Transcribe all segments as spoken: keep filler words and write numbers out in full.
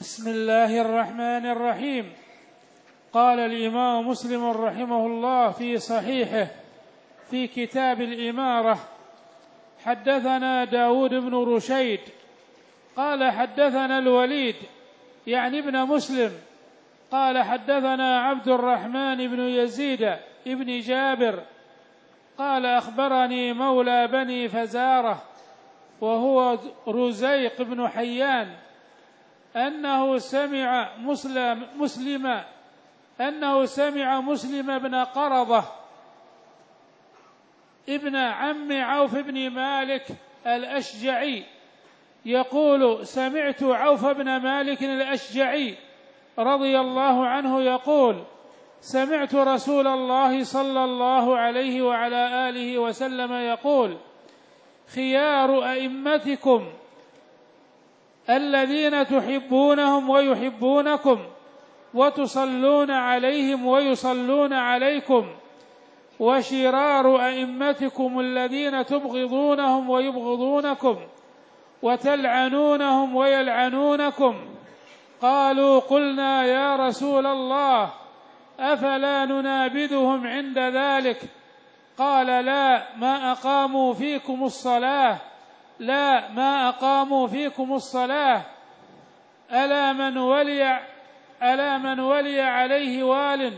بسم الله الرحمن الرحيم. قال الإمام مسلم رحمه الله في صحيحه في كتاب الإمارة: حدثنا داود بن رشيد قال حدثنا الوليد يعني ابن مسلم قال حدثنا عبد الرحمن بن يزيد ابن جابر قال أخبرني مولى بني فزارة وهو رزيق بن حيان أنه سمع مسلم, مسلم أنه سمع مسلم بن قرضة ابن عم عوف بن مالك الأشجعي يقول: سمعت عوف بن مالك الأشجعي رضي الله عنه يقول: سمعت رسول الله صلى الله عليه وعلى آله وسلم يقول: خيار أئمتكم الذين تحبونهم ويحبونكم وتصلون عليهم ويصلون عليكم، وشرار أئمتكم الذين تبغضونهم ويبغضونكم وتلعنونهم ويلعنونكم. قالوا: قلنا يا رسول الله أفلا ننابذهم عند ذلك؟ قال: لا ما أقاموا فيكم الصلاة لا ما أقاموا فيكم الصلاة ألا من ولي ألا من ولي عليه وال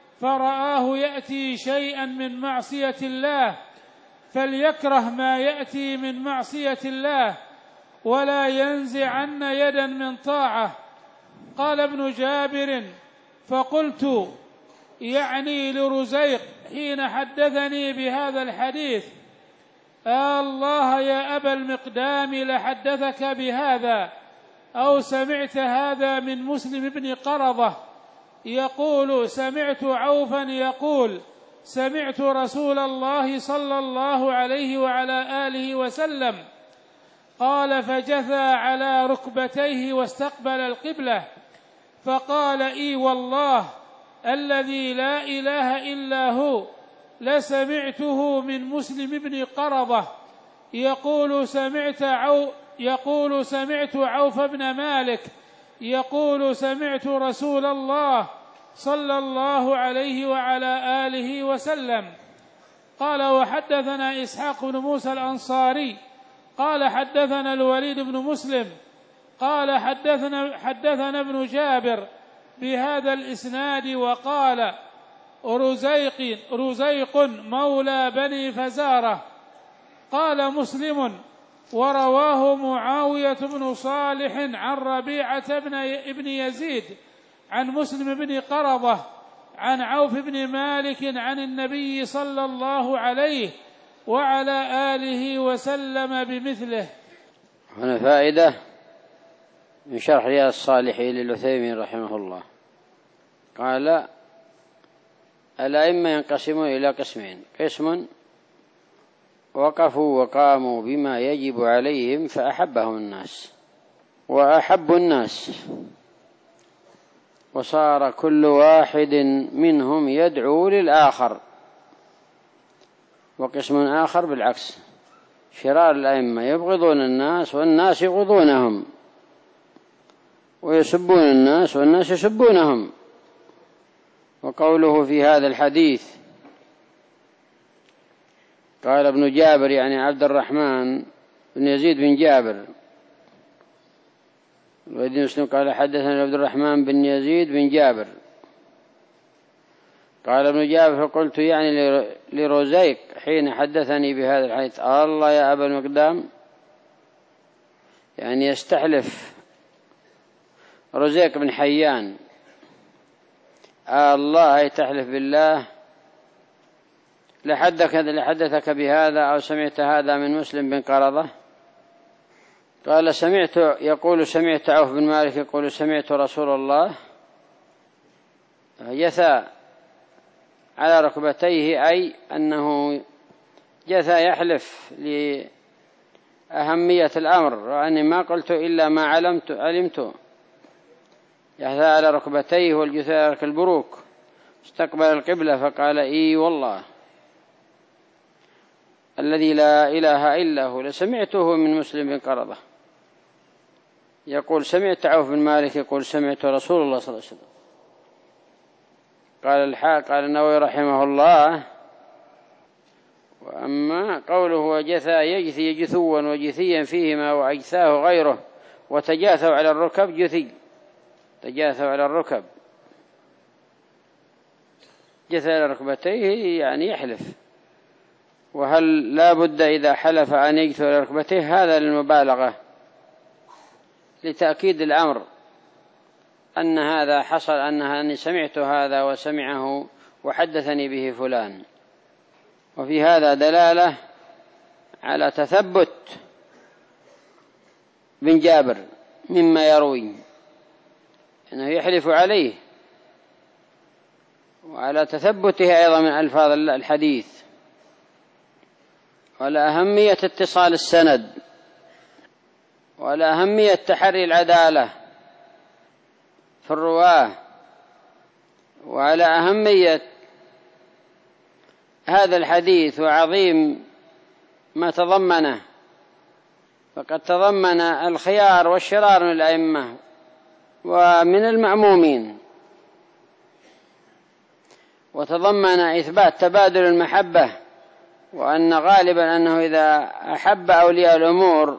فرآه يأتي شيئا من معصية الله فليكره ما يأتي من معصية الله ولا ينزعن يدا من طاعة. قال ابن جابر: فقلت يعني لرزيق حين حدثني بهذا الحديث: آه الله يا أبا المقدام لحدثك بهذا أو سمعت هذا من مسلم بن قرضة يقول: سمعت عوفا يقول: سمعت رسول الله صلى الله عليه وعلى آله وسلم. قال: فجثى على ركبتيه واستقبل القبلة فقال: إي والله الذي لا إله إلا هو لسمعته من مسلم بن قرضة يقول: سمعت عو يقول سمعت عوف بن مالك يقول: سمعت رسول الله صلى الله عليه وعلى آله وسلم. قال: وحدثنا إسحاق بن موسى الأنصاري قال حدثنا الوليد بن مسلم قال حدثنا, حدثنا ابن جابر بهذا الإسناد وقال: رزيق, رزيق مولى بني فزارة. قال مسلم: ورواه معاوية بن صالح عن ربيعة بن ابن يزيد عن مسلم بن قرضة عن عوف بن مالك عن النبي صلى الله عليه وعلى آله وسلم بمثله. هنا فائدة من شرح رياض الصالحين للعثيمين رحمه الله. قال: الأئمة ينقسمون إلى قسمين: قسم وقفوا وقاموا بما يجب عليهم فأحبهم الناس وأحب الناس، وصار كل واحد منهم يدعو للآخر. وقسم آخر بالعكس: شرار الأئمة يبغضون الناس والناس يبغضونهم، ويسبون الناس والناس يسبونهم. وقوله في هذا الحديث قال ابن جابر يعني عبد الرحمن بن يزيد بن جابر، الوليد بن مسلم قال حدثنا عبد الرحمن بن يزيد بن جابر. قال ابن جابر: فقلت يعني لرزيق حين حدثني بهذا الحديث: الله يا أبا المقدام، يعني يستحلف رزيق بن حيان: الله تحلف بالله لحدثك, لحدثك بهذا أو سمعت هذا من مسلم بن قرضة؟ قال: سمعت يقول سمعت عوف بن مالك يقول: سمعت رسول الله. جثى على ركبتيه، أي أنه جثى يحلف لأهمية الأمر وأني ما قلت إلا ما علمت علمت جثى على ركبتيه والجثى كالبروك، استقبل القبلة فقال: إي والله الذي لا إله إلا هو لسمعته من مسلم بن قرضة. يقول سمعت عوف بن مالك يقول سمعت رسول الله صلى الله عليه وسلم. قال الحاق قال النووي رحمه الله: وأما قوله وجثى يجثي يجثوا وجثيا فيهما وأجثاه غيره وتجاثوا على الركب جثي، تجاثوا على الركب، جثى على ركبتيه يعني يحلف. وهل لا بد إذا حلف أن يجثو على ركبتيه؟ هذا للمبالغة لتأكيد الأمر أن هذا حصل، أني سمعت هذا وسمعه وحدثني به فلان. وفي هذا دلالة على تثبت بن جابر مما يروي أنه يحلف عليه، وعلى تثبته أيضا من ألفاظ الحديث، وعلى أهمية اتصال السند، وعلى أهمية تحري العدالة في الرواة، وعلى أهمية هذا الحديث وعظيم ما تضمنه. فقد تضمن الخيار والشرار من الأئمة ومن المأمومين، وتضمن إثبات تبادل المحبة، وأن غالبا أنه إذا أحب أولياء الأمور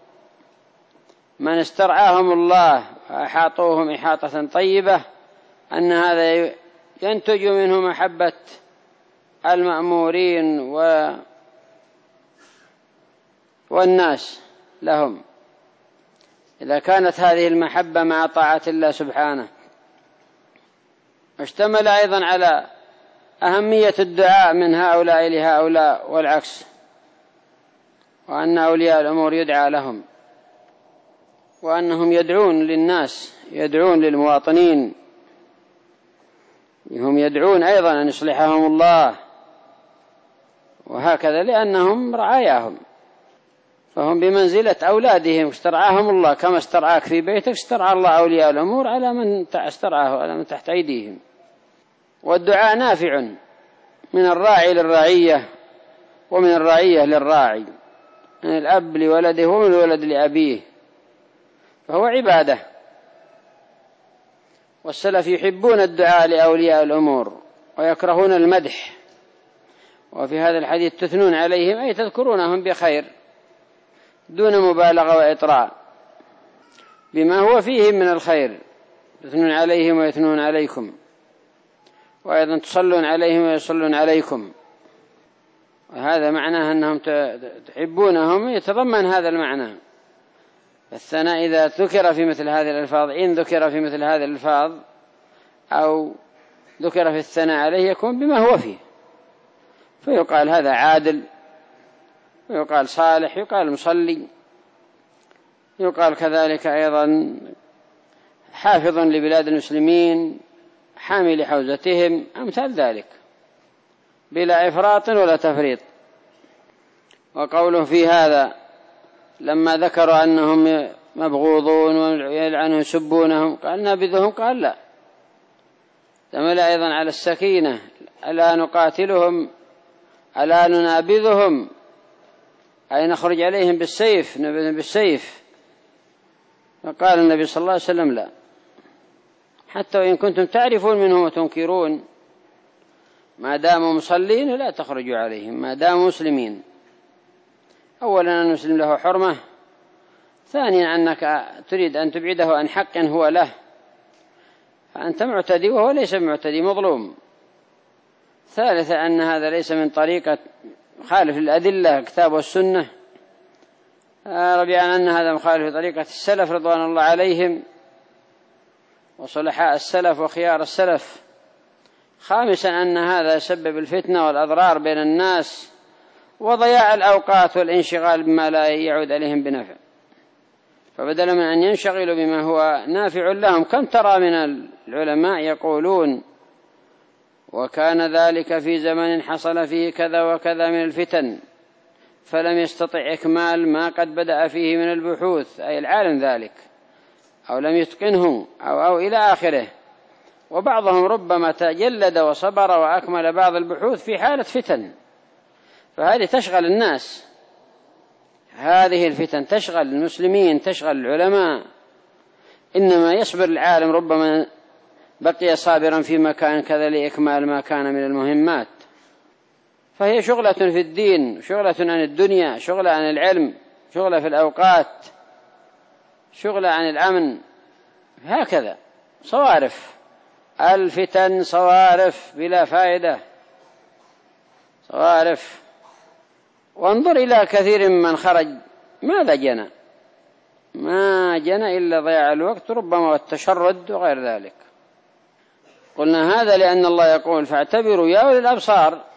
من استرعاهم الله وأحاطوهم إحاطة طيبة أن هذا ينتج منه محبة المأمورين و والناس لهم، إذا كانت هذه المحبة مع طاعة الله سبحانه. اشتمل أيضا على أهمية الدعاء من هؤلاء لهؤلاء والعكس، وأن أولياء الأمور يدعى لهم، وأنهم يدعون للناس، يدعون للمواطنين، هم يدعون أيضا أن يصلحهم الله، وهكذا لأنهم رعاياهم، فهم بمنزلة أولادهم، استرعاهم الله كما استرعاك في بيتك، استرعى الله أولياء الأمور على من استرعاه، على من تحت أيديهم. والدعاء نافع من الراعي للرعية ومن الرعية للراعي، من الأب لولده ومن الولد لأبيه، فهو عبادة. والسلف يحبون الدعاء لأولياء الأمور ويكرهون المدح، وفي هذا الحديث تثنون عليهم أي تذكرونهم بخير دون مبالغة وإطراء بما هو فيهم من الخير، تثنون عليهم ويثنون عليكم، وأيضا تصلون عليهم ويصلون عليكم، وهذا معناه أنهم تحبونهم، يتضمن هذا المعنى. الثناء إذا ذكر في مثل هذه الألفاظ، إن ذكر في مثل هذه الألفاظ أو ذكر في الثناء عليه يكون بما هو فيه، فيقال هذا عادل، ويقال صالح، يقال مصلي، يقال كذلك أيضا حافظ لبلاد المسلمين، حامي لحوزتهم، أمثال ذلك، بلا إفراط ولا تفريط. وقوله في هذا لما ذكروا أنهم مبغوضون ويلعنون يسبونهم قال نابذهم، قال لا، تمل أيضا على السكينة، ألا نقاتلهم ألا ننابذهم أي نخرج عليهم بالسيف، نبذهم بالسيف. فقال النبي صلى الله عليه وسلم لا، حتى وإن كنتم تعرفون منهم وتنكرون، ما داموا مصلين لا تخرجوا عليهم، ما داموا مسلمين. أولا أن المسلم له حرمة، ثانيا أنك تريد أن تبعده عن حق هو له، فأنت معتدي وهو ليس معتدي، مظلوم. ثالثا أن هذا ليس من طريقة خالف الأدلة الكتاب والسنة. رابعا أن هذا مخالف طريقة السلف رضوان الله عليهم وصلحاء السلف وخيار السلف. خامسا أن هذا يسبب الفتنة والأضرار بين الناس وضياع الأوقات والانشغال بما لا يعود عليهم بنفع، فبدلا من أن ينشغلوا بما هو نافع لهم، كم ترى من العلماء يقولون وكان ذلك في زمن حصل فيه كذا وكذا من الفتن فلم يستطع إكمال ما قد بدأ فيه من البحوث، أي العالم ذلك، أو لم يتقنه أو, أو إلى آخره. وبعضهم ربما تجلد وصبر وأكمل بعض البحوث في حالة فتن، فهذه تشغل الناس، هذه الفتن تشغل المسلمين، تشغل العلماء، إنما يصبر العالم ربما بقي صابرا في مكان كذا لإكمال ما كان من المهمات. فهي شغلة في الدين، شغلة عن الدنيا، شغلة عن العلم، شغلة في الأوقات، شغلة عن الأمن، هكذا صوارف الفتن، صوارف بلا فائدة، صوارف. وانظر إلى كثير من خرج ماذا جنى؟ ما جنى إلا ضياع الوقت ربما والتشرد وغير ذلك. قلنا هذا لأن الله يقول فاعتبروا يا أولي الأبصار،